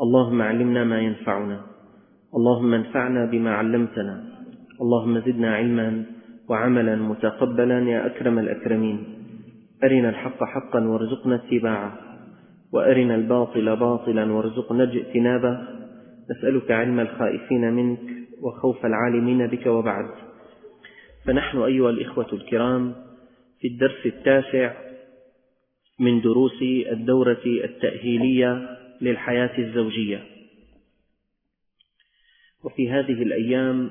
اللهم علمنا ما ينفعنا، اللهم انفعنا بما علمتنا، اللهم زدنا علما وعملا متقبلا يا أكرم الأكرمين. أرنا الحق حقا وارزقنا اتباعه، وأرنا الباطل باطلا وارزقنا اجتنابه. نسألك علم الخائفين منك وخوف العالمين بك. وبعد، فنحن أيها الإخوة الكرام في الدرس 9 من دروس الدورة التأهيلية للحياة الزوجية. وفي هذه الأيام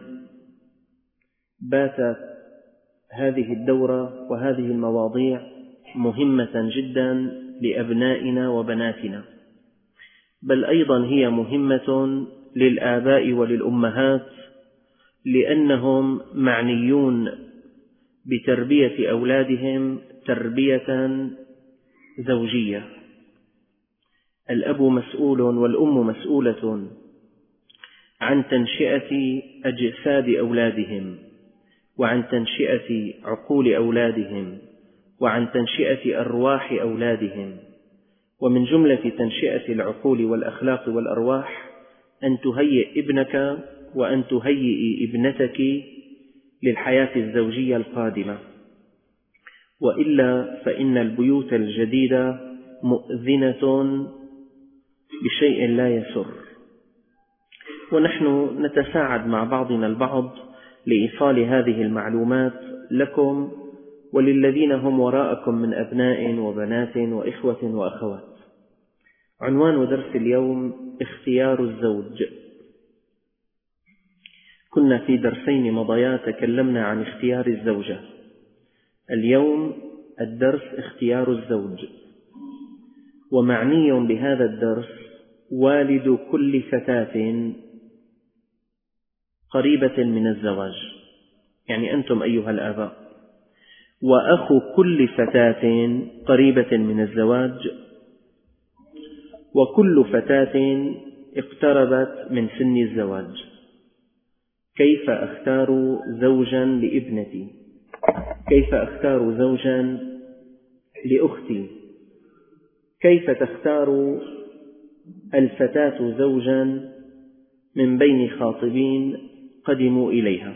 باتت هذه الدورة وهذه المواضيع مهمة جدا لأبنائنا وبناتنا، بل أيضا هي مهمة للآباء وللأمهات، لأنهم معنيون بتربية أولادهم تربية زوجية. الأب مسؤول والأم مسؤولة عن تنشئة أجساد أولادهم، وعن تنشئة عقول أولادهم، وعن تنشئة أرواح أولادهم. ومن جملة تنشئة العقول والأخلاق والأرواح أن تهيئ ابنك وأن تهيئي ابنتك للحياة الزوجية القادمة، وإلا فإن البيوت الجديدة مؤذنة بشيء لا يسر. ونحن نتساعد مع بعضنا البعض لإيصال هذه المعلومات لكم وللذين هم وراءكم من أبناء وبنات وإخوة وأخوات. عنوان درس اليوم: اختيار الزوج. كنا في درسين مضيا تكلمنا عن اختيار الزوجة. اليوم الدرس اختيار الزوج، ومعني بهذا الدرس والد كل فتاة قريبة من الزواج، يعني أنتم أيها الآباء، وأخو كل فتاة قريبة من الزواج، وكل فتاة اقتربت من سن الزواج. كيف أختار زوجا لابنتي؟ كيف أختار زوجا لأختي؟ كيف تختار الفتاة زوجا من بين خاطبين قدموا إليها؟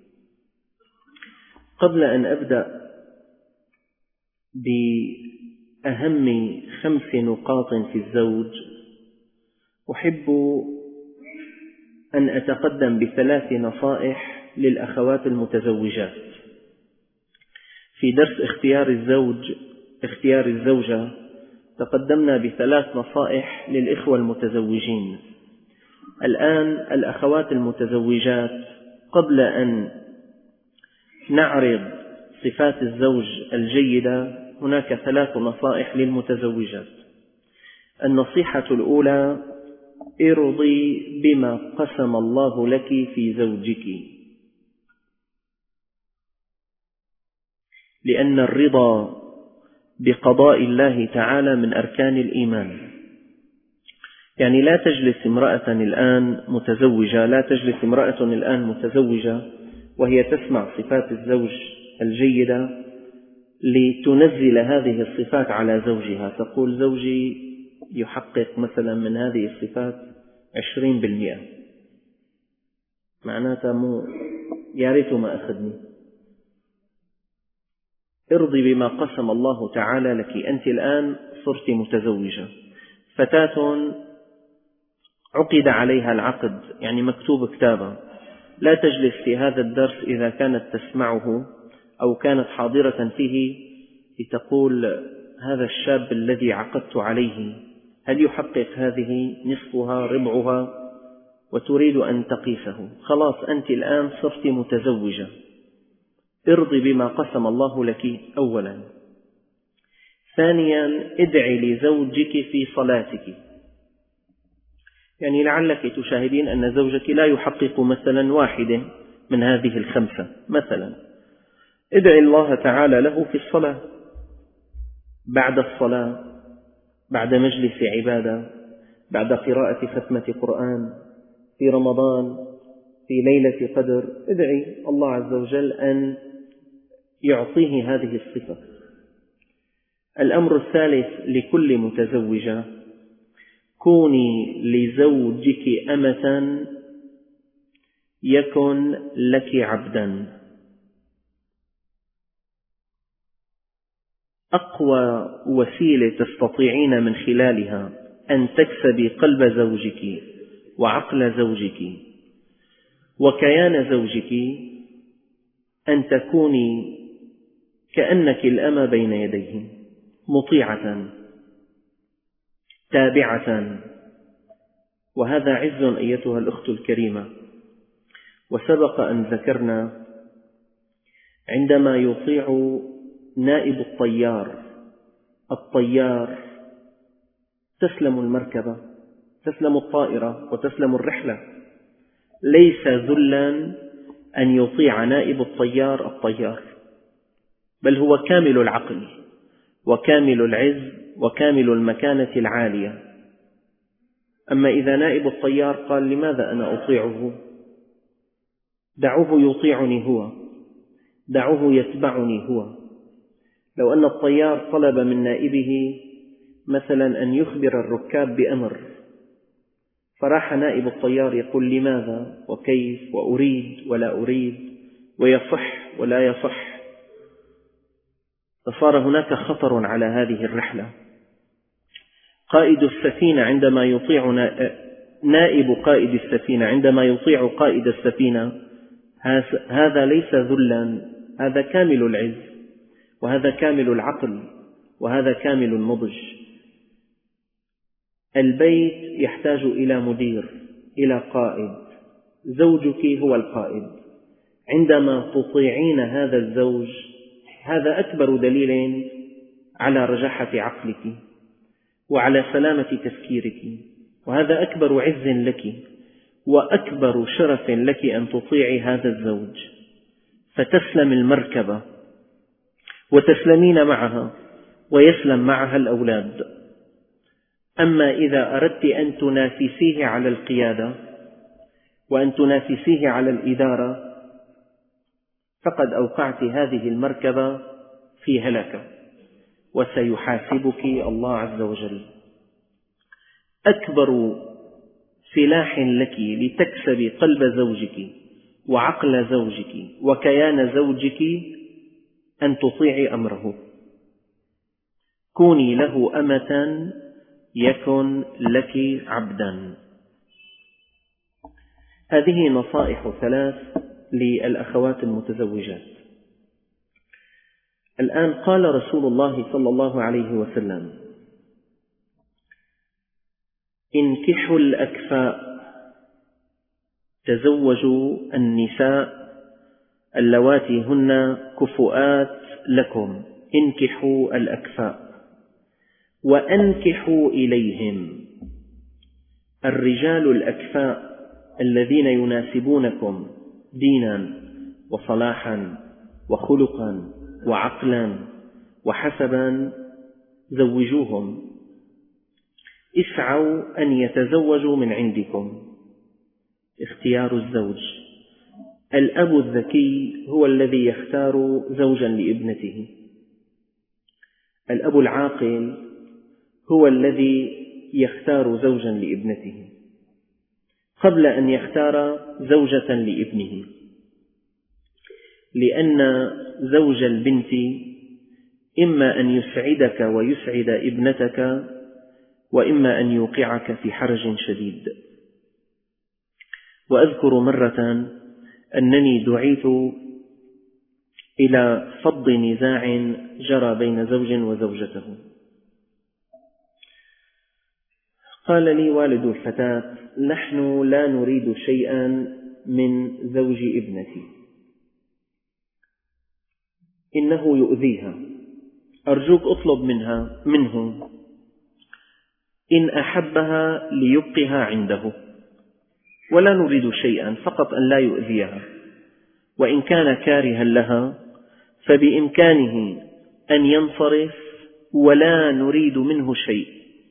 قبل أن أبدأ بأهم 5 نقاط في الزوج، أحب أن أتقدم ب3 نصائح للأخوات المتزوجات. في درس اختيار الزوجة تقدمنا ب3 نصائح للإخوة المتزوجين. الآن الأخوات المتزوجات، قبل أن نعرض صفات الزوج الجيدة، هناك 3 نصائح للمتزوجات. النصيحة الأولى: ارضي بما قسم الله لك في زوجك، لأن الرضا بقضاء الله تعالى من أركان الإيمان. يعني لا تجلس امرأة الآن متزوجة وهي تسمع صفات الزوج الجيدة لتنزل هذه الصفات على زوجها، تقول زوجي يحقق مثلا من هذه الصفات 20%، معناتها يا ريت ما أخذني. ارضي بما قسم الله تعالى لك. أنت الآن صرت متزوجة، فتاة عقد عليها العقد، يعني مكتوب كتابا. لا تجلس في هذا الدرس إذا كانت تسمعه أو كانت حاضرة فيه لتقول هذا الشاب الذي عقدت عليه هل يحقق هذه نصفها ربعها، وتريد أن تقيسه. خلاص أنت الآن صرت متزوجة. ارضي بما قسم الله لك أولا. ثانيا: ادعي لزوجك في صلاتك. يعني لعلك تشاهدين أن زوجك لا يحقق مثلا 1 من هذه ال5 مثلا، ادعي الله تعالى له في الصلاة، بعد الصلاة، بعد مجلس عبادة، بعد قراءة ختمة قرآن، في رمضان، في ليلة قدر، ادعي الله عز وجل أن يعطيه هذه الصفة. الأمر الثالث لكل متزوجة: كوني لزوجك أمة يكن لك عبدا. أقوى وسيلة تستطيعين من خلالها أن تكسبي قلب زوجك وعقل زوجك وكيان زوجك أن تكوني كأنك الأمة بين يديه، مطيعة تابعة، وهذا عز أيتها الأخت الكريمة. وسبق أن ذكرنا عندما يطيع نائب الطيار تسلم المركبة، تسلم الطائرة وتسلم الرحلة. ليس ذلا أن يطيع نائب الطيار، بل هو كامل العقل وكامل العز وكامل المكانة العالية. أما إذا نائب الطيار قال لماذا أنا أطيعه؟ دعوه يطيعني هو، دعوه يتبعني هو. لو أن الطيار طلب من نائبه مثلا أن يخبر الركاب بأمر، فراح نائب الطيار يقول لماذا وكيف وأريد ولا أريد ويصح ولا يصح، فصار هناك خطر على هذه الرحلة. قائد السفينة عندما يطيع نائب قائد السفينة عندما يطيع قائد السفينة، هذا ليس ذلا، هذا كامل العز وهذا كامل العقل وهذا كامل النضج. البيت يحتاج إلى مدير، إلى قائد. زوجك هو القائد. عندما تطيعين هذا الزوج، هذا أكبر دليل على رجاحة عقلك وعلى سلامة تفكيرك، وهذا أكبر عز لك وأكبر شرف لك أن تطيعي هذا الزوج، فتسلم المركبة وتسلمين معها ويسلم معها الأولاد. أما إذا أردت أن تنافسيه على القيادة وأن تنافسيه على الإدارة، فقد أوقعت هذه المركبة في هلكة وسيحاسبك الله عز وجل. أكبر سلاح لك لتكسبي قلب زوجك وعقل زوجك وكيان زوجك أن تطيعي أمره. كوني له أمة يكن لك عبدا. هذه نصائح 3 للأخوات المتزوجات. الآن قال رسول الله صلى الله عليه وسلم: انكحوا الأكفاء، تزوجوا النساء اللواتي هن كفؤات لكم، انكحوا الأكفاء وأنكحوا إليهم. الرجال الأكفاء الذين يناسبونكم دينا وصلاحا وخلقا وعقلا وحسبا زوجوهم. اسعوا أن يتزوجوا من عندكم. اختيار الزوج. الأب الذكي هو الذي يختار زوجا لابنته. الأب العاقل هو الذي يختار زوجا لابنته قبل أن يختار زوجة لابنه، لأن زوج البنت إما أن يسعدك ويسعد ابنتك، وإما أن يوقعك في حرج شديد. وأذكر مرة أنني دعيت إلى فض نزاع جرى بين زوج وزوجته. قال لي والد الفتاة: نحن لا نريد شيئا من زوج ابنتي، إنه يؤذيها، أرجوك أطلب منه إن أحبها ليبقها عنده، ولا نريد شيئا، فقط أن لا يؤذيها، وإن كان كارها لها فبإمكانه أن ينصرف ولا نريد منه شيء،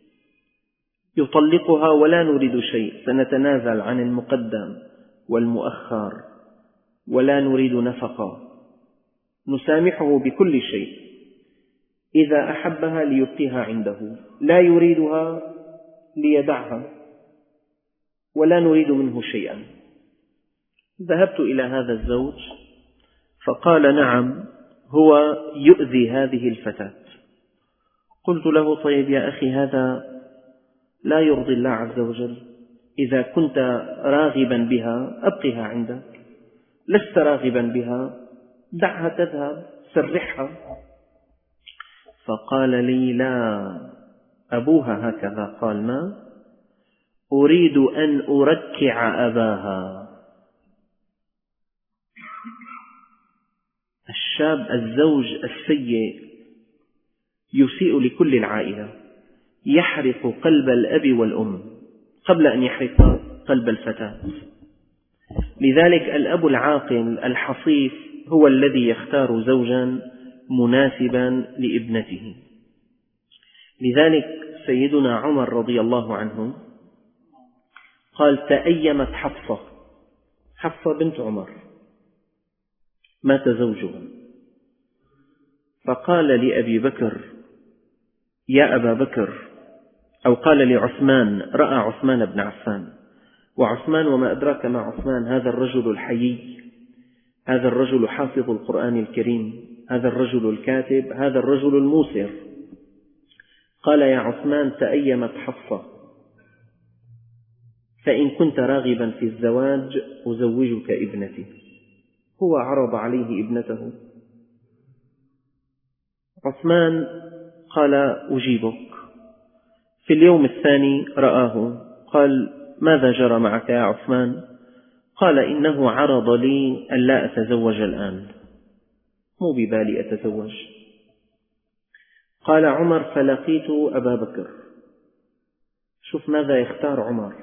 يطلقها ولا نريد شيء، سنتنازل عن المقدم والمؤخر ولا نريد نفقة، نسامحه بكل شيء. إذا أحبها ليبقيها عنده، لا يريدها ليدعها ولا نريد منه شيئا. ذهبت إلى هذا الزوج فقال نعم، هو يؤذي هذه الفتاة. قلت له طيب يا أخي، هذا لا يرضي الله عز وجل، إذا كنت راغبا بها أبقها عندك، لست راغبا بها دعها تذهب، سرحها. فقال لي لا، أبوها هكذا قال، ما أريد أن أركع أباها. الشاب الزوج السيء يسيء لكل العائلة، يحرق قلب الأب والأم قبل أن يحرق قلب الفتاة. لذلك الأب العاقل الحصيف هو الذي يختار زوجا مناسبا لابنته. لذلك سيدنا عمر رضي الله عنه قال تأيمت حفصة بنت عمر، مات زوجها، فقال لأبي بكر يا أبا بكر، أو قال لعثمان، رأى عثمان بن عفان، وعثمان وما أدراك ما عثمان، هذا الرجل الحيي، هذا الرجل حافظ القرآن الكريم، هذا الرجل الكاتب، هذا الرجل الموسر. قال يا عثمان تأيمت حفصة، فإن كنت راغبا في الزواج أزوجك ابنتي. هو عرض عليه ابنته. عثمان قال أجيبك. في اليوم الثاني رآه، قال ماذا جرى معك يا عثمان؟ قال إنه عرض لي أن لا أتزوج الآن، مو ببالي أتزوج. قال عمر فلقيت أبا بكر. شوف ماذا يختار عمر،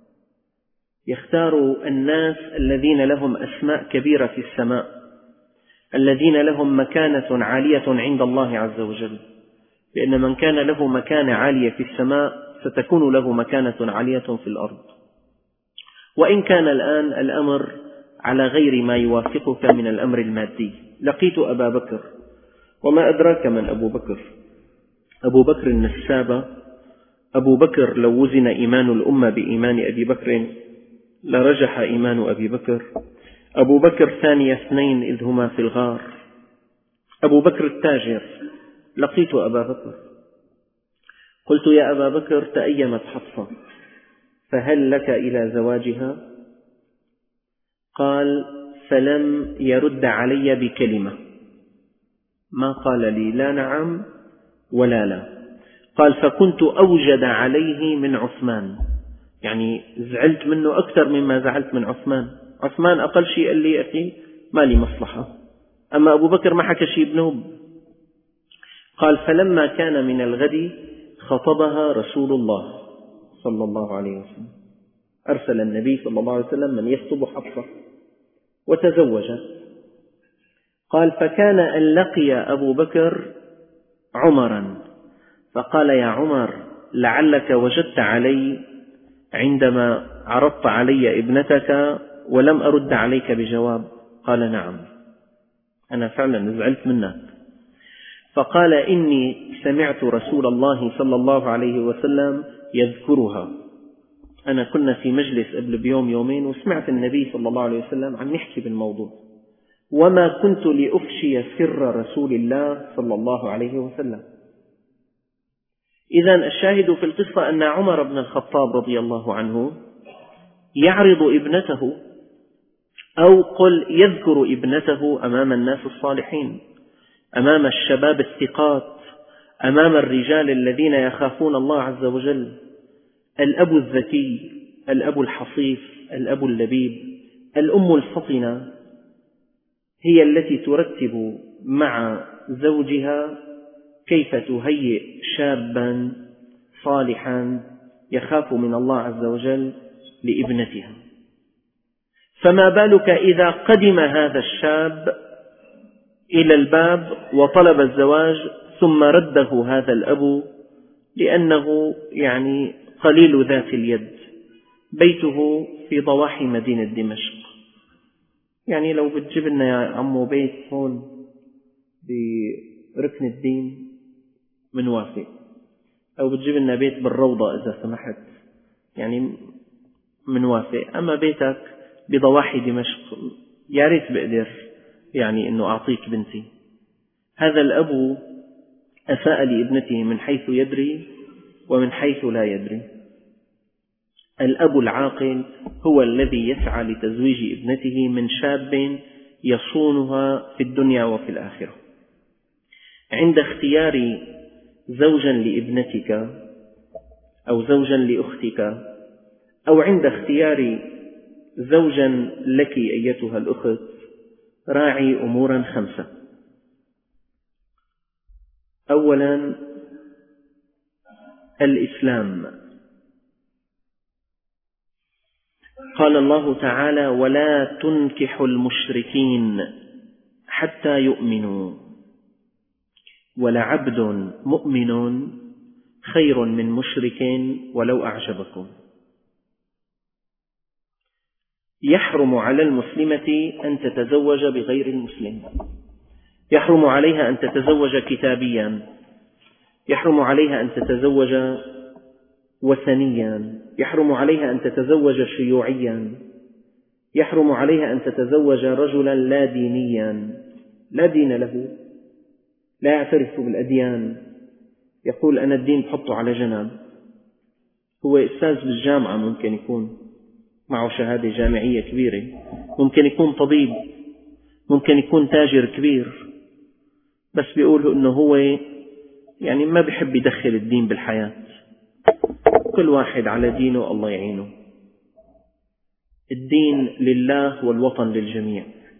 يختار الناس الذين لهم أسماء كبيرة في السماء، الذين لهم مكانة عالية عند الله عز وجل، لأن من كان له مكانة عالية في السماء ستكون له مكانة عالية في الأرض. وإن كان الآن الأمر على غير ما يوافقك من الأمر المادي. لقيت أبا بكر، وما أدراك من أبو بكر؟ أبو بكر النسابة. أبو بكر لو وزن إيمان الأمة بإيمان أبي بكر لرجح إيمان أبي بكر. أبو بكر ثاني اثنين إذ هما في الغار. أبو بكر التاجر. لقيت أبا بكر قلت يا أبا بكر تأيمت حفصة، فهل لك إلى زواجها؟ قال فلم يرد علي بكلمة، ما قال لي لا نعم ولا لا. قال فكنت أوجد عليه من عثمان، يعني زعلت منه أكثر مما زعلت من عثمان. عثمان أقل شيء قال لي أخي ما لي مصلحة، أما أبو بكر ما حكى شيء بنوب. قال فلما كان من الغد خطبها رسول الله صلى الله عليه وسلم، أرسل النبي صلى الله عليه وسلم من يخطب حفصة وتزوجت. قال فكان أن لقي أبو بكر عمرا فقال يا عمر لعلك وجدت علي عندما عرضت علي ابنتك ولم أرد عليك بجواب. قال نعم، أنا فعلا زعلت منك. فقال إني سمعت رسول الله صلى الله عليه وسلم يذكرها. أنا كنا في مجلس قبل بيوم يومين وسمعت النبي صلى الله عليه وسلم عم يحكي بالموضوع، وما كنت لأفشي سر رسول الله صلى الله عليه وسلم. إذن الشاهد في القصة أن عمر بن الخطاب رضي الله عنه يعرض ابنته، أو قل يذكر ابنته أمام الناس الصالحين، أمام الشباب الثقات، أمام الرجال الذين يخافون الله عز وجل. الأب الذكي، الأب الحصيف، الأب اللبيب، الأم الفطنة هي التي ترتب مع زوجها كيف تهيئ شابا صالحا يخاف من الله عز وجل لابنتها. فما بالك إذا قدم هذا الشاب إلى الباب وطلب الزواج ثم رده هذا الأب لأنه يعني قليل ذات اليد، بيته في ضواحي مدينة دمشق. يعني لو بتجيب لنا يا عمو بيت هون بركن الدين من وافق، أو بتجيب لنا بيت بالروضة إذا سمحت، يعني منوافق. أما بيتك بضواحي دمشق يا ريت بقدر يعني أنه أعطيك بنتي. هذا الأب أساء لابنته من حيث يدري ومن حيث لا يدري. الأب العاقل هو الذي يسعى لتزويج ابنته من شاب يصونها في الدنيا وفي الآخرة. عند اختيار زوجا لابنتك أو زوجا لأختك، أو عند اختيار زوجا لك أيتها الأخت، راعي أمورا 5. أولا الإسلام. قال الله تعالى: ولا تنكحوا المشركين حتى يؤمنوا ولعبد مؤمن خير من مشرك ولو أعجبكم. يحرم على المسلمة أن تتزوج بغير المسلم، يحرم عليها أن تتزوج كتابيا، يحرم عليها أن تتزوج وثنيا، يحرم عليها أن تتزوج شيوعيا، يحرم عليها أن تتزوج رجلا لا دينيا لا دين له، لا يعترف بالأديان، يقول أنا الدين بحطه على جنب. هو أستاذ بالجامعة، ممكن يكون معه شهادة جامعية كبيرة، ممكن يكون طبيب، ممكن يكون تاجر كبير، بس بيقول أنه هو يعني ما بيحب يدخل الدين بالحياة. كل واحد على دينه، الله يعينه. الدين لله والوطن للجميع.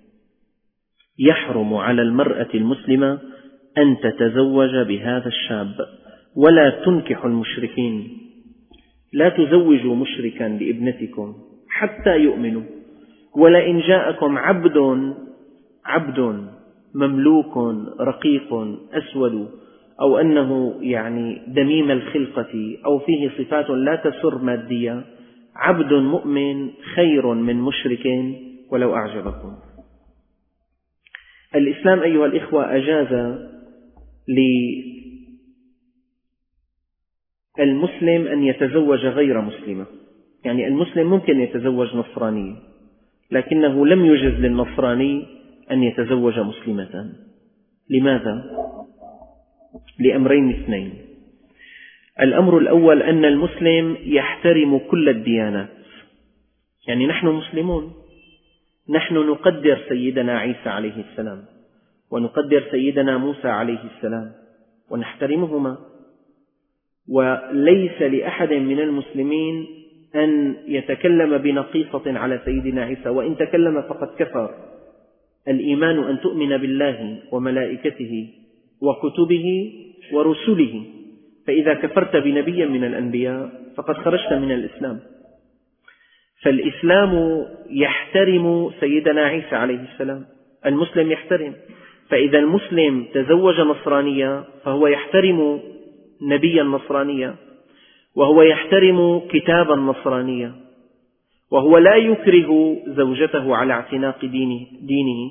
يحرم على المرأة المسلمة أن تتزوج بهذا الشاب. ولا تنكحوا المشركين، لا تزوجوا مشركا لابنتكم حتى يؤمنوا. ولئن جاءكم عبد مملوك رقيق أسود، أو أنه يعني دميم الخلقة، أو فيه صفات لا تسر مادية، عبد مؤمن خير من مشرك ولو أعجبكم. الإسلام أيها الإخوة أجاز للمسلم أن يتزوج غير مسلمة، يعني المسلم ممكن يتزوج نصرانية، لكنه لم يجز للنصراني أن يتزوج مسلمة. لماذا؟ لأمرين اثنين. الأمر الأول أن المسلم يحترم كل الديانات، يعني نحن مسلمون، نحن نقدر سيدنا عيسى عليه السلام ونقدر سيدنا موسى عليه السلام ونحترمهما، وليس لأحد من المسلمين أن يتكلم بنقيصة على سيدنا عيسى، وإن تكلم فقد كفر. الإيمان أن تؤمن بالله وملائكته وكتبه ورسله، فإذا كفرت بنبي من الأنبياء فقد خرجت من الإسلام. فالإسلام يحترم سيدنا عيسى عليه السلام، المسلم يحترم. فإذا المسلم تزوج نصرانية فهو يحترم نبي النصرانية، وهو يحترم كتاب النصرانية، وهو لا يكره زوجته على اعتناق دينه.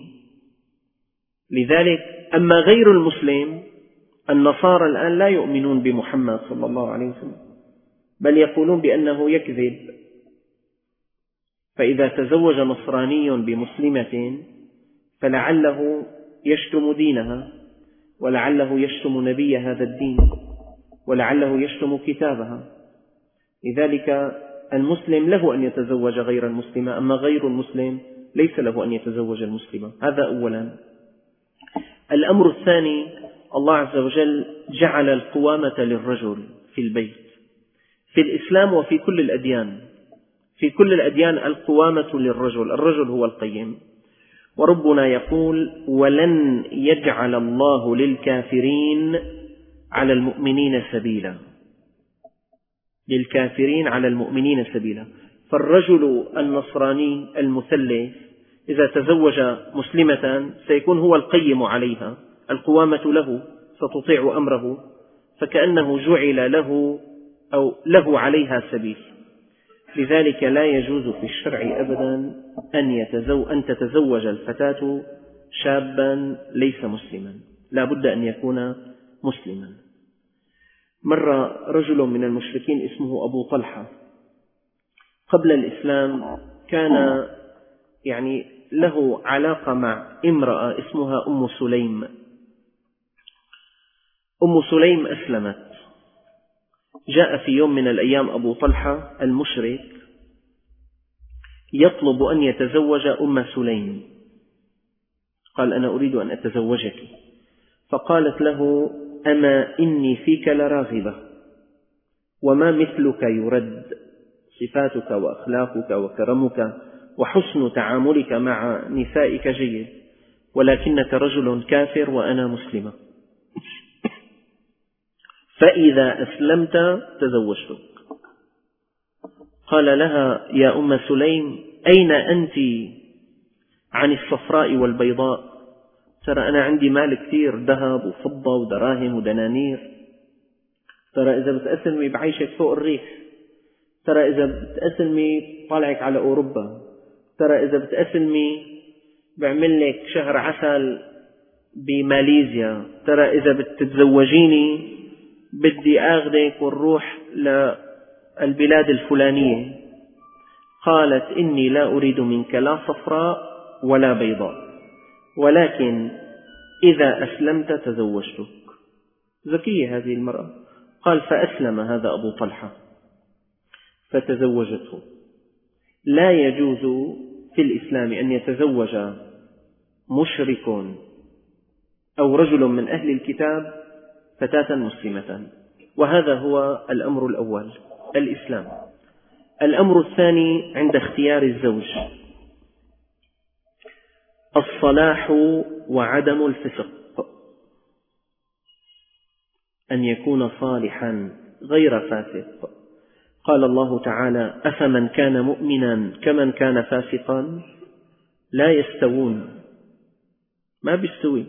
لذلك أما غير المسلم، النصارى الآن لا يؤمنون بمحمد صلى الله عليه وسلم، بل يقولون بأنه يكذب. فإذا تزوج نصراني بمسلمة فلعله يشتم دينها، ولعله يشتم نبي هذا الدين، ولعله يشتم كتابها. لذلك المسلم له أن يتزوج غير المسلمة، أما غير المسلم ليس له أن يتزوج المسلمة. هذا أولا. الأمر الثاني، الله عز وجل جعل القوامة للرجل في البيت، في الإسلام وفي كل الأديان. في كل الأديان القوامة للرجل، الرجل هو القيم. وربنا يقول: ولن يجعل الله للكافرين على المؤمنين سبيلا. للكافرين على المؤمنين سبيلا. فالرجل النصراني المثلث إذا تزوج مسلمة سيكون هو القيم عليها، القوامة له، ستطيع أمره، فكأنه جعل له أو له عليها سبيل. لذلك لا يجوز في الشرع أبدا أن تتزوج الفتاة شابا ليس مسلما، لا بد أن يكون مسلما. مر رجل من المشركين اسمه أبو طلحة، قبل الإسلام كان له علاقة مع امرأة اسمها أم سليم. أم سليم أسلمت. جاء في يوم من الأيام أبو طلحة المشرك يطلب أن يتزوج أم سليم، قال: أنا أريد أن أتزوجك. فقالت له: أما إني فيك لراغبة، وما مثلك يرد، صفاتك وأخلاقك وكرمك وحسن تعاملك مع نسائك جيد، ولكنك رجل كافر وأنا مسلمة، فإذا أسلمت تزوجتك. قال لها: يا أم سليم، أين أنت عن الصفراء والبيضاء؟ ترى أنا عندي مال كثير، ذهب وفضة ودراهم ودنانير، ترى إذا بتأسلمي بعيشك فوق الريح، ترى إذا بتأسلمي طالعك على أوروبا، ترى إذا بتأسلمي بعمل لك شهر عسل بماليزيا، ترى إذا بتتزوجيني بدي آخذك ونروح للبلاد الفلانية. قالت: إني لا أريد منك لا صفراء ولا بيضاء، ولكن إذا أسلمت تزوجتك. ذكية هذه المرأة. قال: فأسلم هذا أبو طلحة فتزوجته. لا يجوز في الإسلام أن يتزوج مشرك أو رجل من أهل الكتاب فتاة مسلمة، وهذا هو الأمر الأول، الإسلام. الأمر الثاني عند اختيار الزوج: الصلاح وعدم الفسق، أن يكون صالحا غير فاسق. قال الله تعالى: أفمن كان مؤمنا كمن كان فاسقا لا يستوون. ما بيستوي.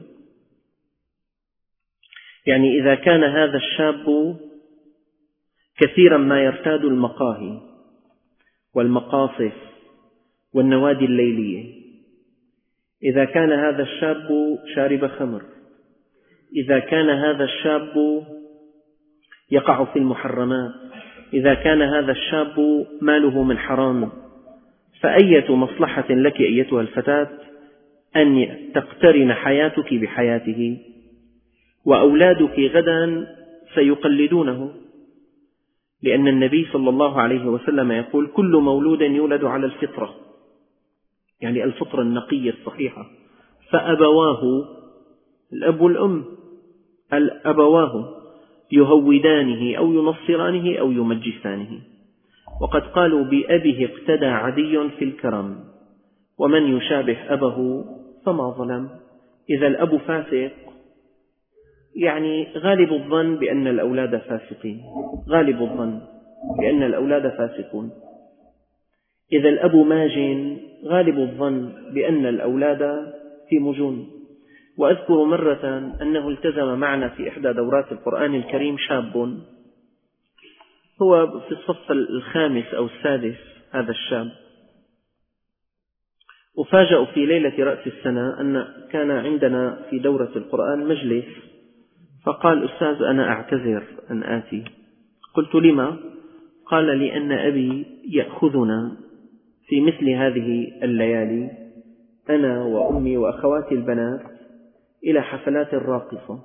يعني إذا كان هذا الشاب كثيرا ما يرتاد المقاهي والمقاصف والنوادي الليلية، إذا كان هذا الشاب شارب خمر، إذا كان هذا الشاب يقع في المحرمات، إذا كان هذا الشاب ماله من حرام، فأية مصلحة لك أيتها الفتاة أن تقترن حياتك بحياته، وأولادك غدا سيقلدونه، لأن النبي صلى الله عليه وسلم يقول: كل مولود يولد على الفطرة، يعني الفطرة النقية الصحيحة، فأبواه، الأب والأم، أبواه يهودانه أو ينصرانه أو يمجسانه. وقد قالوا: بأبه اقتدى عدي في الكرم، ومن يشابه أبه فما ظلم. إذا الأب فاسق يعني غالب الظن بأن الأولاد فاسقين، غالب الظن بأن الأولاد فاسقون. إذا الأب ماجن غالب الظن بأن الأولاد في مجون. وأذكر مرة أنه التزم معنا في إحدى دورات القرآن الكريم شاب، هو في الصف الخامس أو السادس هذا الشاب، أفاجأ في ليلة رأس السنة أن كان عندنا في دورة القرآن مجلس، فقال: أستاذ أنا أعتذر أن آتي. قلت: لما؟ قال: لأن أبي يأخذنا في مثل هذه الليالي أنا وأمي وأخواتي البنات إلى حفلات الراقصة.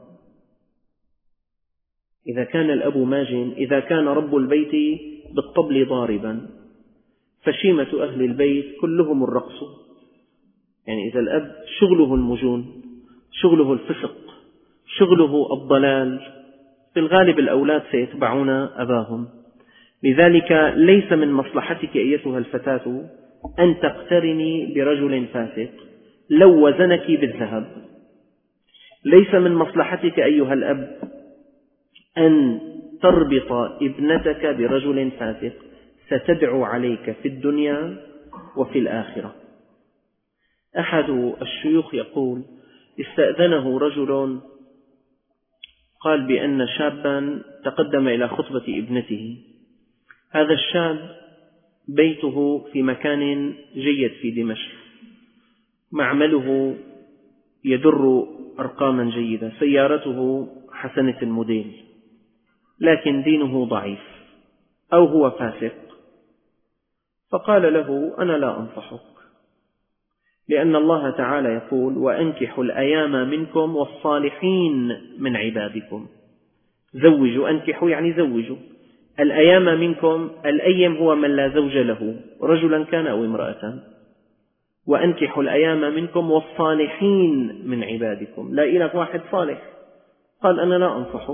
إذا كان الأب ماجن، إذا كان رب البيت بالطبل ضاربا، فشيمة أهل البيت كلهم الرقص. يعني إذا الأب شغله المجون، شغله الفسق، شغله الضلال، في الغالب الأولاد سيتبعون أباهم. لذلك ليس من مصلحتك أيتها الفتاة أن تقترني برجل فاسق لو وزنك بالذهب. ليس من مصلحتك أيها الأب أن تربط ابنتك برجل فاسق ستدعو عليك في الدنيا وفي الآخرة. أحد الشيوخ يقول: استأذنه رجل قال بأن شابا تقدم إلى خطبة ابنته. هذا الشاب بيته في مكان جيد في دمشق، معمله يدر أرقاما جيدة، سيارته حسنة الموديل، لكن دينه ضعيف أو هو فاسق، فقال له: أنا لا أنصحك، لأن الله تعالى يقول: وأنكحوا الأيام منكم والصالحين من عبادكم. زوجوا، أنكحوا يعني زوجوا. الأيام منكم، الأيم هو من لا زوج له، رجلا كان أو امرأة. وأنكحوا الأيام منكم والصالحين من عبادكم، لا إله واحد صالح. قال: أنا لا أنصحه.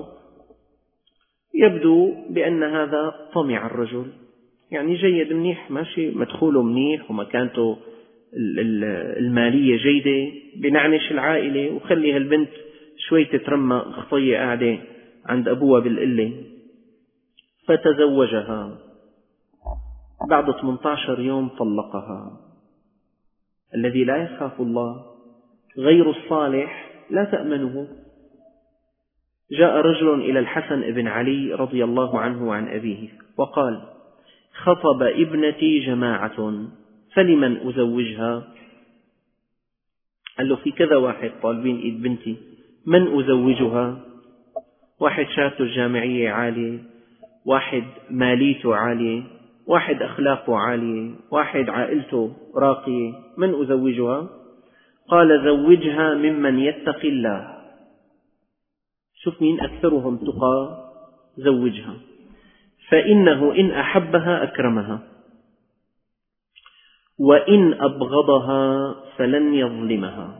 يبدو بأن هذا طمع الرجل، يعني جيد منيح ماشي، مدخوله منيح ومكانته المالية جيدة، بنعنش العائلة وخلي هالبنت شوي تترمى خطية قاعدة عند أبوها بالقلة. فتزوجها، بعد 18 يوم طلقها. الذي لا يخاف الله غير الصالح لا تأمنه. جاء رجل إلى الحسن بن علي رضي الله عنه وعن أبيه وقال: خطب ابنتي جماعة فلمن أزوجها؟ قال له: في كذا واحد طالبين إيد بنتي، من أزوجها؟ واحد شهادته الجامعية عالية، واحد ماليته عالية، واحد أخلاقه عالية، واحد عائلته راقية، من أزوجها؟ قال: زوجها ممن يتقي الله. شوف مين أكثرهم تقى، زوجها، فإنه إن أحبها أكرمها، وإن أبغضها فلن يظلمها.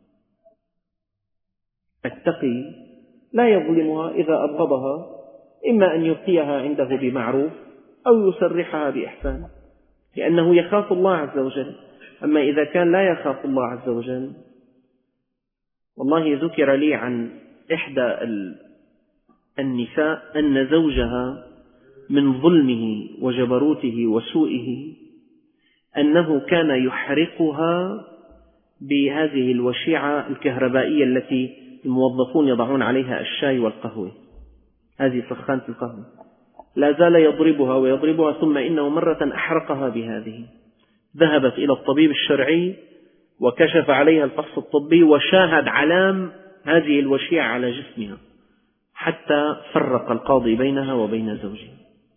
التقي لا يظلمها إذا أبغضها، إما أن يبقيها عنده بمعروف أو يسرحها بإحسان، لأنه يخاف الله عز وجل. أما إذا كان لا يخاف الله عز وجل، والله ذكر لي عن إحدى النساء أن زوجها من ظلمه وجبروته وسوئه أنه كان يحرقها بهذه الوشيعة الكهربائية التي الموظفون يضعون عليها الشاي والقهوة، هذه سخانة القهوة، لا زال يضربها ويضربها، ثم إنه مرة أحرقها بهذه. ذهبت إلى الطبيب الشرعي وكشف عليها الفحص الطبي وشاهد علام هذه الوشيعة على جسمها، حتى فرق القاضي بينها وبين زوجها.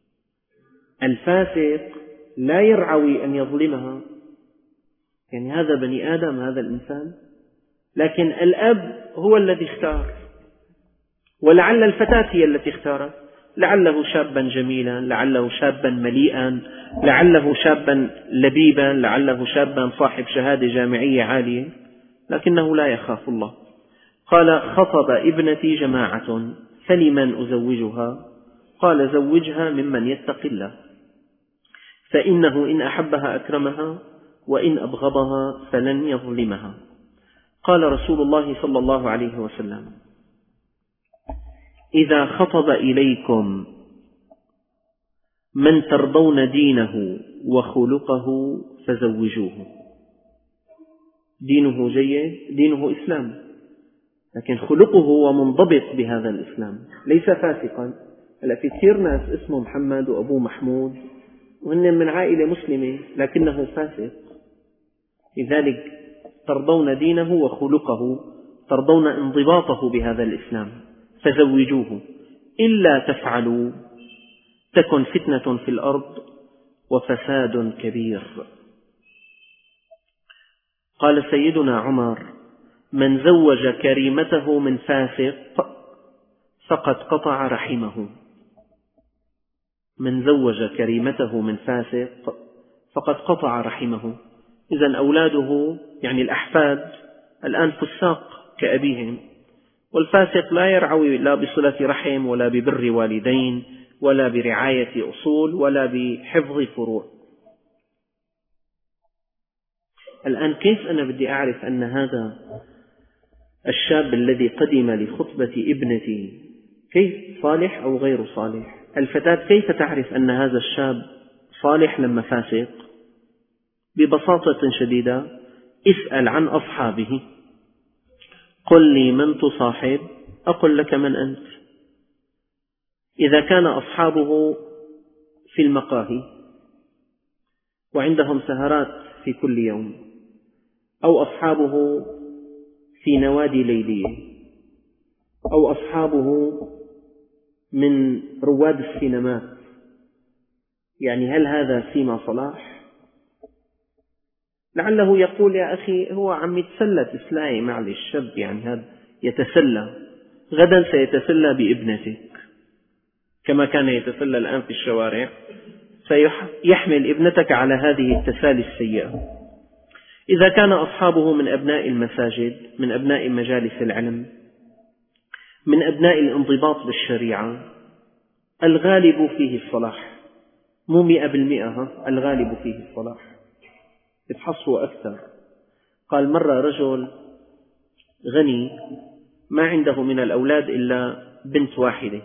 الفاسق لا يرعوي أن يظلمها، يعني هذا بني آدم، هذا الإنسان، لكن الأب هو الذي اختار، ولعل الفتاة هي التي اختارت، لعله شابا جميلا، لعله شابا مليئا، لعله شابا لبيبا، لعله شابا صاحب شهادة جامعية عالية، لكنه لا يخاف الله. قال: خطب ابنتي جماعة فلمن أزوجها؟ قال: زوجها ممن يتقي الله، فإنه إن أحبها أكرمها، وإن أبغضها فلن يظلمها. قال رسول الله صلى الله عليه وسلم: إذا خطب إليكم من ترضون دينه وخلقه فزوجوه. دينه جيد، دينه إسلام، لكن خلقه هو منضبط بهذا الإسلام، ليس فاسقا. هلا في كثير ناس اسمه محمد وأبوه محمود وهن من عائلة مسلمة لكنه فاسق. لذلك ترضون دينه وخلقه، ترضون انضباطه بهذا الإسلام، فزوجوه. إلا تفعلوا تكن فتنة في الأرض وفساد كبير. قال سيدنا عمر: من زوج كريمته من فاسق فقد قطع رحمه. من زوج كريمته من فاسق فقد قطع رحمه. إذن أولاده يعني الأحفاد الآن فساق كأبيهم، والفاسق لا يرعوي لا بصلة رحم ولا ببر والدين ولا برعاية أصول ولا بحفظ فروع. الآن كيف أنا بدي أعرف أن هذا الشاب الذي قدم لخطبة ابنتي كيف صالح أو غير صالح؟ الفتاة كيف تعرف أن هذا الشاب صالح لما فاسق؟ ببساطة شديدة: اسأل عن أصحابه. قل لي من تصاحب أقل لك من أنت. إذا كان أصحابه في المقاهي وعندهم سهرات في كل يوم، أو أصحابه في نوادي ليلية، أو أصحابه من رواد السينمات، يعني هل هذا سيما صلاح؟ لعله يقول يا أخي هو عم يتسلى تسلاي، معلش الشاب يعني هذا يتسلى، غدا سيتسلى بابنتك كما كان يتسلى الآن في الشوارع، فيحمل ابنتك على هذه التسالي السيئة. إذا كان أصحابه من أبناء المساجد، من أبناء مجالس العلم، من أبناء الانضباط بالشريعة، الغالب فيه الصلاح، مو 100%، الغالب فيه الصلاح، افحصه أكثر. قال مرة رجل غني ما عنده من الأولاد إلا بنت واحدة،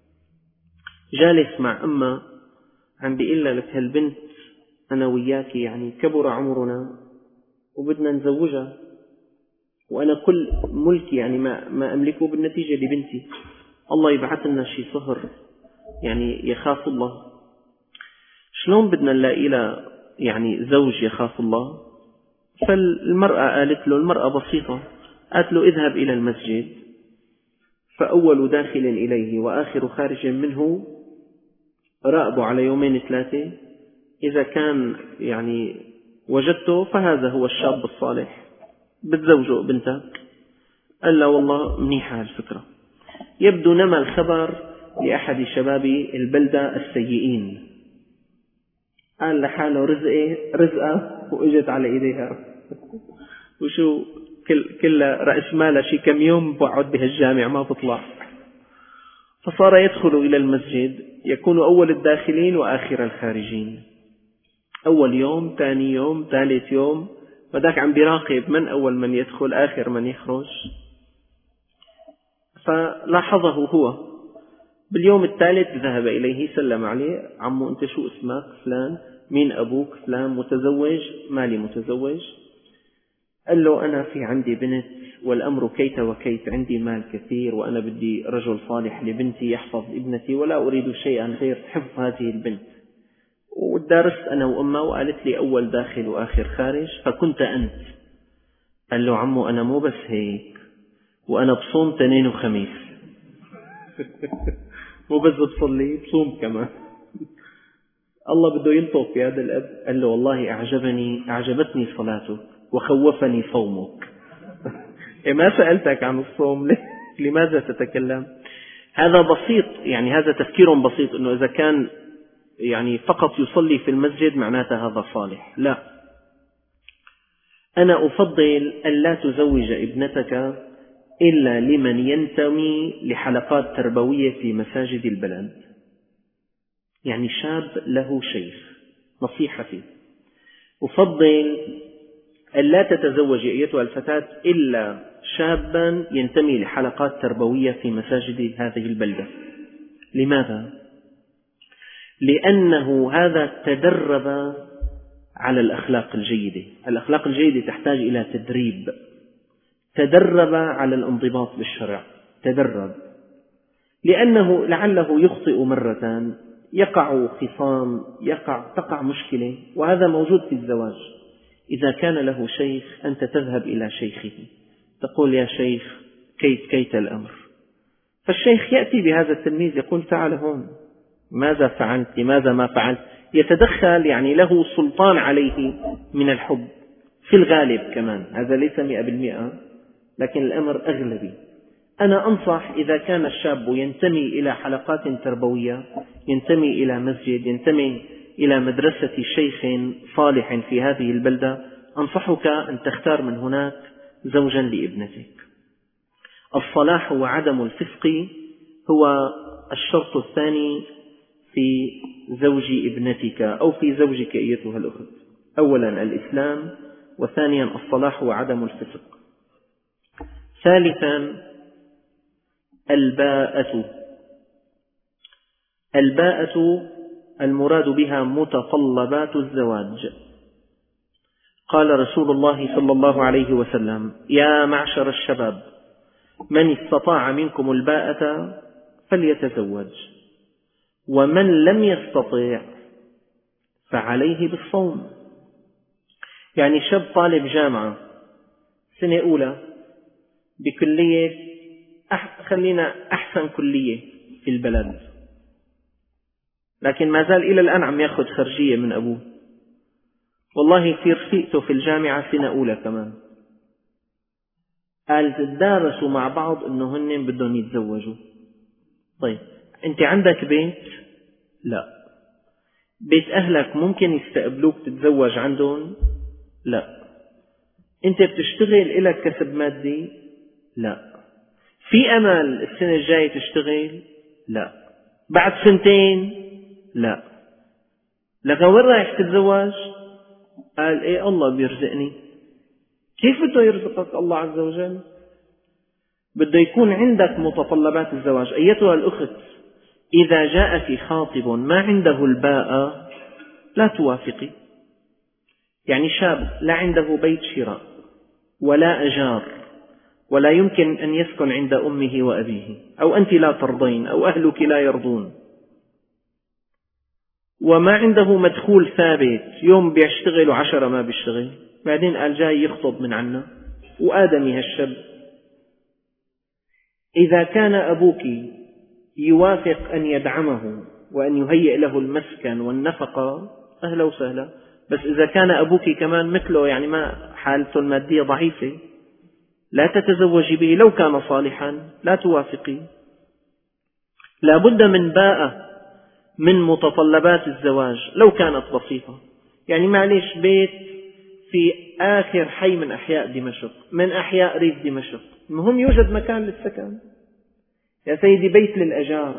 جالس مع أمه عم بيقول لك هالبنت أنا وياك يعني كبر عمرنا وبدنا نزوجها، وأنا كل ملكي يعني ما أملكه بالنتيجة لبنتي، الله يبعث لنا شي صهر يعني يخاف الله، شلون بدنا نلاقي لها يعني زوج يخاف الله؟ فالمرأة قالت له، المرأة بسيطة، قالت له اذهب إلى المسجد فأول داخل إليه وآخر خارج منه راقبه على 2-3، إذا كان يعني وجدته فهذا هو الشاب الصالح بتزوجه بنتك. قال لا والله منيحة الفكرة. يبدو نما الخبر لأحد شباب البلدة السيئين، قال لحاله رزقة وإجت على إيديها وشو كل رأس مالها شي كم يوم بقعد بهالجامع ما بطلع. فصار يدخل إلى المسجد يكون أول الداخلين وآخر الخارجين، أول يوم، ثاني يوم، ثالث يوم، فذاك عم بيراقب من أول من يدخل آخر من يخرج. فلاحظه هو باليوم الثالث ذهب إليه سلم عليه، عمو أنت شو اسمك؟ فلان. مين أبوك؟ فلان. متزوج؟ مالي متزوج. قال له أنا في عندي بنت والأمر كيت وكيت، عندي مال كثير وأنا بدي رجل صالح لبنتي يحفظ ابنتي ولا أريد شيئا غير حفظ هذه البنت، ودارست أنا وأمها وقالت لي أول داخل وآخر خارج فكنت أنت. قال له عمو أنا مو بس هيك، وأنا بصوم اثنين وخميس مو بس بصلي بصوم كمان. الله بده يلطف في هذا الأب. قال له والله أعجبتني صلاتك وخوفني صومك ما سألتك عن الصوم لماذا تتكلم؟ هذا بسيط، يعني هذا تفكير بسيط، أنه إذا كان يعني فقط يصلي في المسجد معناته هذا صالح. لا، أنا أفضل أن لا تزوج ابنتك إلا لمن ينتمي لحلقات تربوية في مساجد البلد، يعني شاب له شيخ. نصيحتي أفضل أن لا تتزوج أيتها الفتاة إلا شابا ينتمي لحلقات تربوية في مساجد هذه البلدة. لماذا؟ لأنه هذا تدرب على الأخلاق الجيدة. الأخلاق الجيدة تحتاج إلى تدريب. تدرب على الانضباط بالشرع، تدرب، لأنه لعله يخطئ مرة، يقع خصام، تقع مشكلة، وهذا موجود في الزواج. إذا كان له شيخ أنت تذهب إلى شيخه تقول يا شيخ كيت الأمر، فالشيخ يأتي بهذا التلميذ يقول تعال هون، ماذا فعلت؟ لماذا ما فعلت؟ يتدخل، يعني له سلطان عليه من الحب في الغالب كمان، هذا ليس 100%، لكن الأمر أغلبي. أنا أنصح إذا كان الشاب ينتمي إلى حلقات تربوية، ينتمي إلى مسجد، ينتمي إلى مدرسة شيخ صالح في هذه البلدة، أنصحك أن تختار من هناك زوجا لابنتك. الصلاح وعدم الفسق هو الشرط الثاني في زوج ابنتك أو في زوجك أيتها الأخت. أولا الإسلام، وثانيا الصلاح وعدم الفسق. ثالثا الباءة. الباءة المراد بها متطلبات الزواج. قال رسول الله صلى الله عليه وسلم يا معشر الشباب من استطاع منكم الباءة فليتزوج، ومن لم يستطع فعليه بالصوم. يعني شاب طالب جامعة سنة أولى بكلية، خلينا أحسن كلية البلد، لكن ما زال إلى الآن عم يأخذ خرجية من أبوه. والله في رفيقته في الجامعة سنة أولى كمان، قال تدارسوا مع بعض إنه هن بدهم يتزوجوا. طيب أنت عندك بيت؟ لا. بيت أهلك ممكن يستقبلوك تتزوج عندهم؟ لا. أنت بتشتغل إلك كسب مادي؟ لا. في أمل السنة الجاية تشتغل؟ لا. بعد سنتين؟ لا. لكن وين رايح تتزوج؟ قال إيه الله بيرزقني. كيف بده يرزقك الله عز وجل؟ بده يكون عندك متطلبات الزواج. أيتها الأخت، إذا جاءك خاطب ما عنده الباءة لا توافقي. يعني شاب لا عنده بيت شراء ولا أجار ولا يمكن أن يسكن عند أمه وأبيه، أو أنت لا ترضين أو أهلك لا يرضون، وما عنده مدخول ثابت، يوم بيشتغل وعشرة ما بيشتغل، بعدين قال جاي يخطب من عنا وآدمي هالشاب. إذا كان أبوك يوافق أن يدعمه وأن يهيئ له المسكن والنفقة أهلا وسهلا، بس إذا كان أبوك كمان مثله يعني ما حالته المادية ضعيفة لا تتزوجي به. لو كان صالحا لا توافقي. لا بد من باءة من متطلبات الزواج لو كانت بسيطة. يعني معليش بيت في آخر حي من أحياء دمشق، من أحياء ريف دمشق، المهم يوجد مكان للسكن. يا سيدي بيت للأجار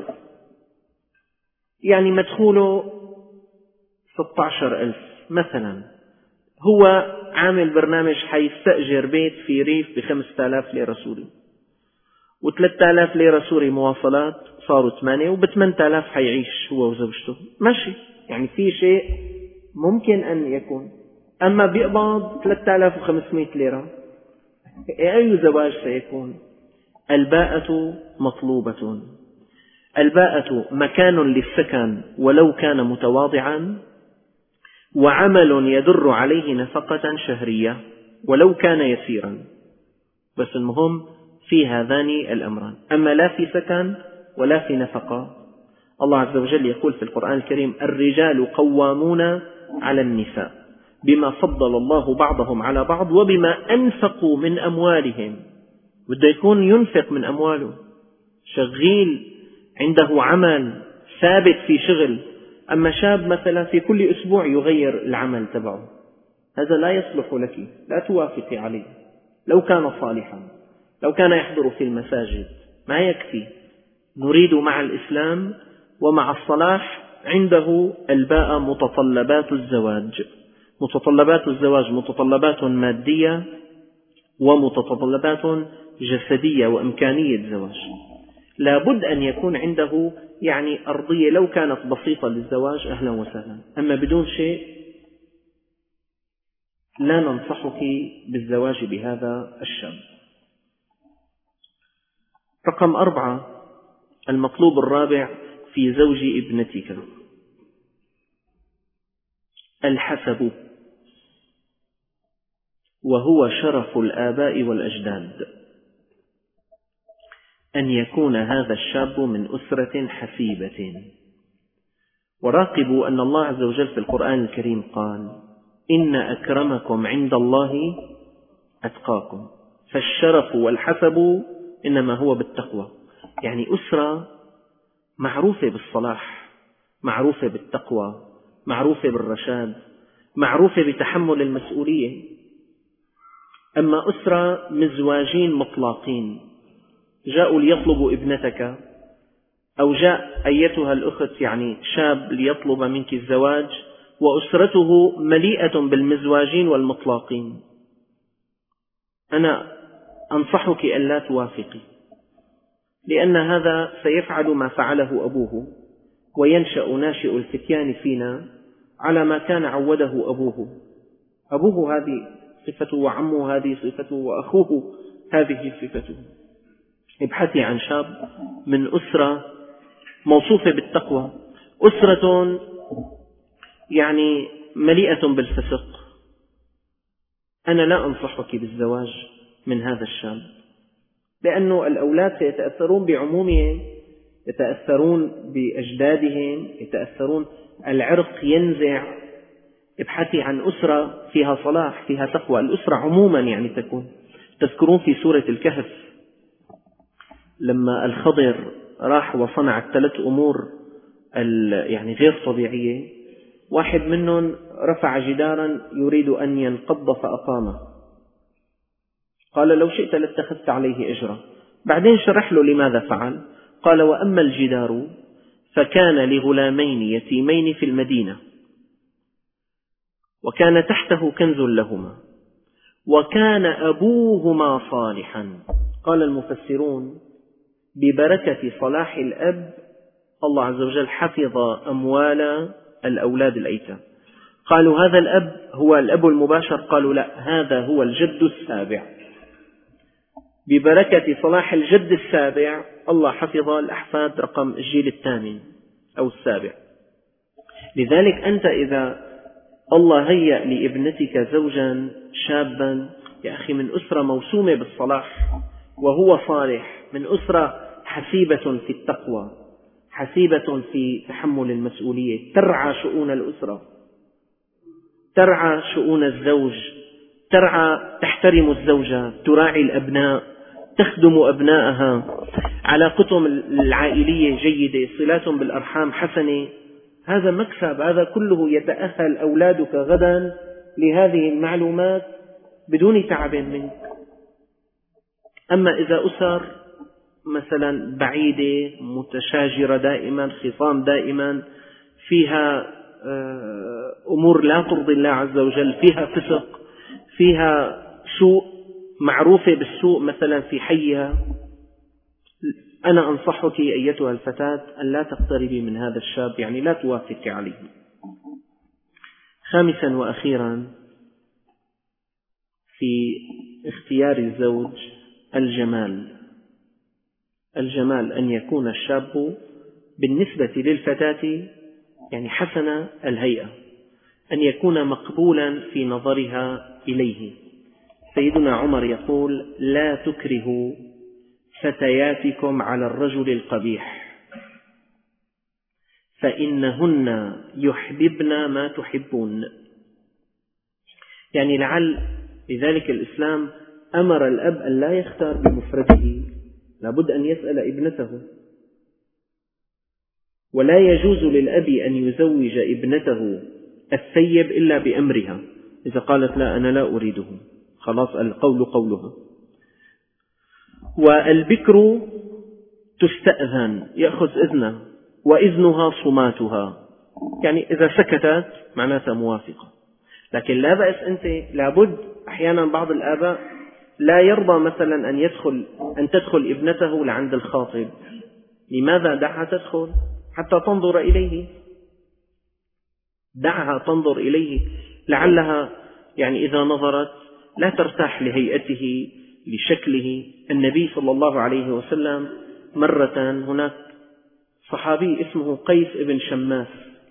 يعني مدخوله 16,000 مثلا، هو عامل برنامج حيستأجر بيت في ريف ب5,000 ليرة سوري، و3,000 ليرة سوري مواصلات، صاروا 8، وب8,000 حيعيش هو وزوجته. ماشي، يعني في شيء ممكن أن يكون. أما بيقبض 3,500 ليرة، أي زواج سيكون؟ الباءة مطلوبة. الباءة مكان للسكن ولو كان متواضعا، وعمل يدر عليه نفقة شهرية ولو كان يسيرا، بس المهم في هذان الأمران. أما لا في سكن ولا في نفقة، الله عز وجل يقول في القرآن الكريم: الرجال قوامون على النساء بما فضل الله بعضهم على بعض وبما أنفقوا من أموالهم. بده يكون ينفق من أمواله، شغيل عنده عمل ثابت في شغل. أما شاب مثلا في كل أسبوع يغير العمل تبعه، هذا لا يصلح لك، لا توافقي عليه. لو كان صالحا، لو كان يحضر في المساجد ما يكفي. نريد مع الإسلام ومع الصلاح عنده الباء متطلبات الزواج. متطلبات الزواج متطلبات مادية ومتطلبات جسدية وإمكانية زواج. لا بد أن يكون عنده يعني أرضية لو كانت بسيطة للزواج أهلا وسهلا. أما بدون شيء لا ننصحك بالزواج بهذا الشاب. رقم 4، المطلوب الرابع في زوج ابنتك: الحسب، وهو شرف الآباء والأجداد. أن يكون هذا الشاب من أسرة حسيبة. وراقبوا أن الله عز وجل في القرآن الكريم قال: إن أكرمكم عند الله أتقاكم. فالشرف والحسب إنما هو بالتقوى. يعني أسرة معروفة بالصلاح، معروفة بالتقوى، معروفة بالرشاد، معروفة بتحمل المسؤولية. أما أسرة مزواجين مطلاقين جاءوا ليطلبوا ابنتك، أو جاء أيتها الأخت يعني شاب ليطلب منك الزواج وأسرته مليئة بالمزواجين والمطلاقين، أنا أنصحك أن لا توافقي، لأن هذا سيفعل ما فعله أبوه، وينشأ ناشئ الفتيان فينا على ما كان عوده أبوه. أبوه هذه صفته، وعمه هذه صفته، وأخوه هذه صفته. ابحثي عن شاب من أسرة موصوفة بالتقوى، أسرة يعني مليئة بالفسق. أنا لا أنصحك بالزواج من هذا الشاب، لأنه الأولاد سيتأثرون بعمومهم يتأثرون بأجدادهم، يتأثرون، العرق ينزع. ابحثي عن أسرة فيها صلاح، فيها تقوى. الأسرة عموما يعني تكون. تذكرون في سورة الكهف لما الخضر راح وصنع 3 أمور يعني غير طبيعية، واحد منهم رفع جدارا يريد أن ينقض فأقامه، قال لو شئت لاتخذت عليه أجرا. بعدين شرح له لماذا فعل، قال وأما الجدار فكان لغلامين يتيمين في المدينة وكان تحته كنز لهما وكان أبوهما صالحا. قال المفسرون ببركة صلاح الأب الله عز وجل حفظ أموال الأولاد الأيتام. قالوا هذا الأب هو الأب المباشر، قالوا لا، هذا هو الجد السابع. ببركة صلاح الجد السابع الله حفظ الأحفاد رقم الجيل 8 أو 7. لذلك أنت إذا الله هيأ لابنتك زوجا شابا يا أخي من أسرة موسومة بالصلاح وهو صالح، من أسرة حسيبة في التقوى، حسيبة في تحمل المسؤولية، ترعى شؤون الأسرة، ترعى شؤون الزوج، تحترم الزوجة، تراعي الأبناء، تخدم أبنائها، علاقتهم العائلية جيدة، صلاتهم بالأرحام حسنة، هذا مكسب. هذا كله يتأهل أولادك غدا لهذه المعلومات بدون تعب منك. أما إذا أسر مثلا بعيدة متشاجرة دائما، خصام دائما، فيها أمور لا ترضي الله عز وجل، فيها فسق، فيها سوء، معروفة بالسوء مثلا في حيها، أنا أنصحك أيتها الفتاة أن لا تقتربي من هذا الشاب، يعني لا توافقي عليه. خامسا وأخيرا في اختيار الزوج الجمال أن يكون الشاب بالنسبة للفتاة يعني حسن الهيئة، أن يكون مقبولا في نظرها إليه. سيدنا عمر يقول لا تكرهوا فتياتكم على الرجل القبيح فإنهن يحببن ما تحبون. يعني لذلك الإسلام أمر الأب أن لا يختار بمفرده، لابد أن يسأل ابنته، ولا يجوز للأب أن يزوج ابنته الثيب إلا بأمرها. إذا قالت لا أنا لا أريده خلاص القول قولها. والبكر تستأذن، يأخذ إذنها، وإذنها صماتها، يعني إذا سكتت معناتها موافقة. لكن لا بأس أنت لابد أحيانا بعض الآباء لا يرضى مثلا أن تدخل ابنته لعند الخاطب. لماذا؟ دعها تدخل حتى تنظر إليه، دعها تنظر إليه، لعلها يعني إذا نظرت لا ترتاح لهيئته لشكله. النبي صلى الله عليه وسلم مرة هناك صحابي اسمه قيس بن شماس،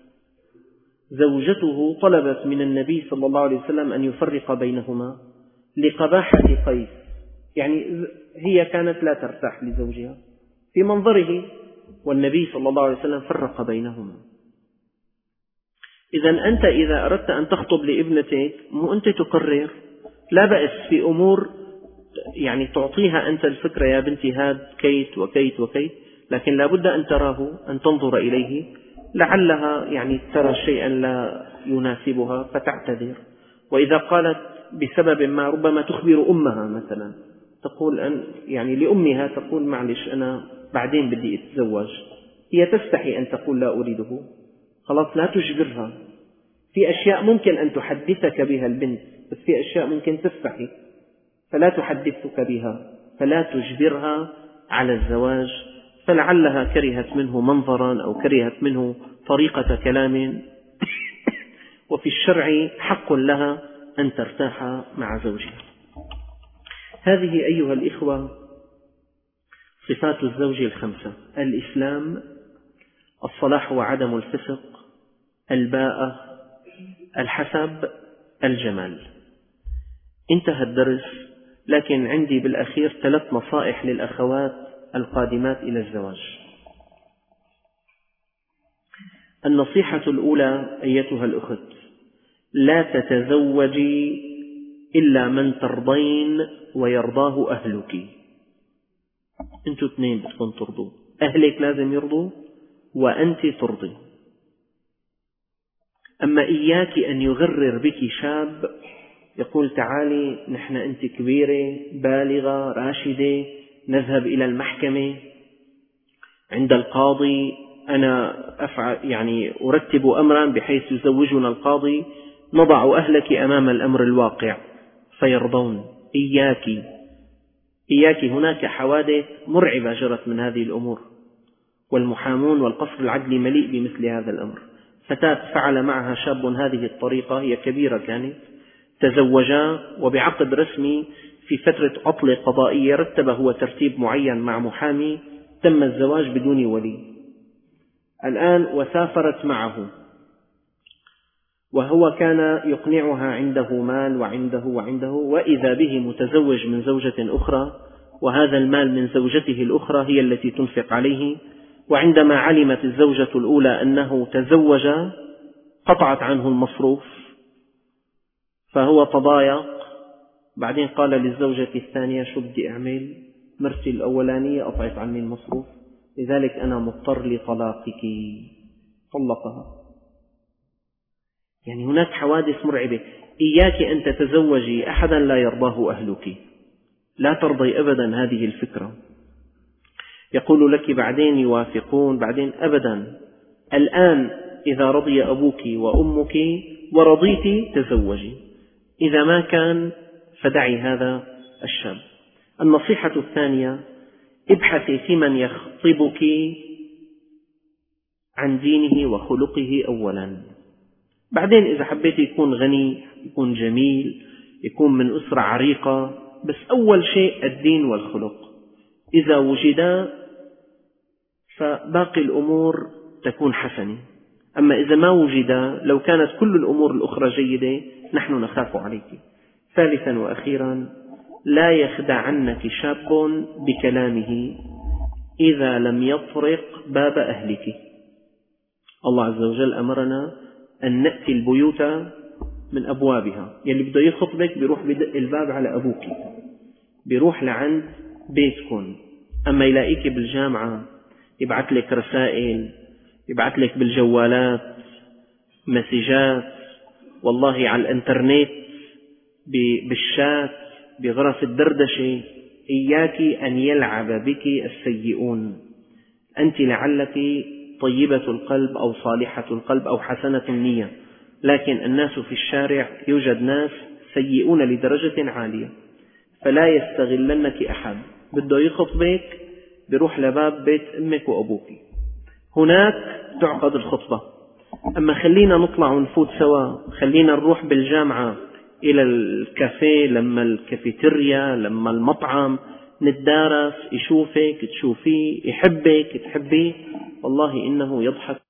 زوجته طلبت من النبي صلى الله عليه وسلم أن يفرق بينهما لقباحة قيس، يعني هي كانت لا ترتاح لزوجها في منظره، والنبي صلى الله عليه وسلم فرق بينهما. إذن أنت إذا أردت أن تخطب لابنتك مو أنت تقرر، لا بأس في أمور يعني تعطيها أنت الفكرة يا بنتي هذا كيت وكيت وكيت، لكن لا بد أن تراه، أن تنظر إليه، لعلها يعني ترى شيئا لا يناسبها فتعتذر. وإذا قالت بسبب ما ربما تخبر أمها مثلا، تقول يعني لأمها تقول معلش أنا بعدين بدي أتزوج، هي تستحي أن تقول لا أريده، خلاص لا تجبرها. في أشياء ممكن أن تحدثك بها البنت، بس في أشياء ممكن تستحي فلا تحدثك بها، فلا تجبرها على الزواج. فلعلها كرهت منه منظرا أو كرهت منه طريقة كلام، وفي الشرع حق لها أن ترتاح مع زوجها. هذه أيها الإخوة صفات الزوج 5: الإسلام، الصلاح وعدم الفسق، الباءة، الحسب، الجمال. انتهى الدرس، لكن عندي بالأخير 3 نصائح للأخوات القادمات إلى الزواج. النصيحة الأولى أيتها الأخت: لا تتزوجي إلا من ترضين ويرضاه أهلك. أنتوا اثنين بدكم ترضوا، أهلك لازم يرضوا وأنت ترضي. أما إياك أن يغرر بك شاب يقول تعالي نحن أنت كبيرة بالغة راشدة نذهب إلى المحكمة عند القاضي، أنا أرتب أمرا بحيث يزوجنا القاضي، نضع أهلك أمام الأمر الواقع فيرضون. إياك، هناك حوادث مرعبة جرت من هذه الأمور، والمحامون والقصر العدلي مليء بمثل هذا الأمر. فتاة فعل معها شاب هذه الطريقة، هي كبيرة كانت، تزوجا وبعقد رسمي في فترة عطلة قضائية رتب هو ترتيب معين مع محامي، تم الزواج بدون ولي. الآن وسافرت معه، وهو كان يقنعها عنده مال وعنده، وإذا به متزوج من زوجة أخرى، وهذا المال من زوجته الأخرى هي التي تنفق عليه. وعندما علمت الزوجة الأولى أنه تزوج قطعت عنه المصروف، فهو تضايق. بعدين قال للزوجة الثانية: شو بدي أعمل؟ مرتي الأولانية قطعت عني المصروف، لذلك أنا مضطر لطلاقك. طلقها. يعني هناك حوادث مرعبة. إياك أن تتزوجي أحدا لا يرضاه أهلك، لا ترضي أبدا هذه الفكرة. يقول لك بعدين يوافقون، بعدين أبدا. الآن إذا رضي أبوك وأمك ورضيت تزوجي، إذا ما كان فدعي هذا الشاب. النصيحة الثانية: ابحثي في من يخطبك عن دينه وخلقه أولا، بعدين إذا حبيت يكون غني، يكون جميل، يكون من أسرة عريقة، بس أول شيء الدين والخلق. إذا وجدا فباقي الأمور تكون حسنة. أما إذا ما وجدا، لو كانت كل الأمور الأخرى جيدة نحن نخاف عليك. ثالثا وأخيرا: لا يخدعنك شاب بكلامه إذا لم يطرق باب أهلك. الله عز وجل أمرنا أن نأتي البيوت من أبوابها. يلي بده يخطبك بيروح بدق الباب على أبوك، بيروح لعند بيتكم. أما يلاقيك بالجامعة يبعث لك رسائل، يبعث لك بالجوالات مسجات، والله على الانترنت، بالشات، بغرف الدردشة، إياك أن يلعب بك السيئون. أنت لعلك طيبة القلب أو صالحة القلب أو حسنة النية، لكن الناس في الشارع يوجد ناس سيئون لدرجة عالية، فلا يستغلنك أحد. بده يخطبك بيروح لباب بيت أمك وأبوك، هناك تعقد الخطبة. أما خلينا نطلع ونفوت سوا، خلينا نروح بالجامعة إلى الكافيه، لما الكافيتيريا، لما المطعم، نتدارس، يشوفك تشوفيه، يحبك تحبيه، والله إنه يضحك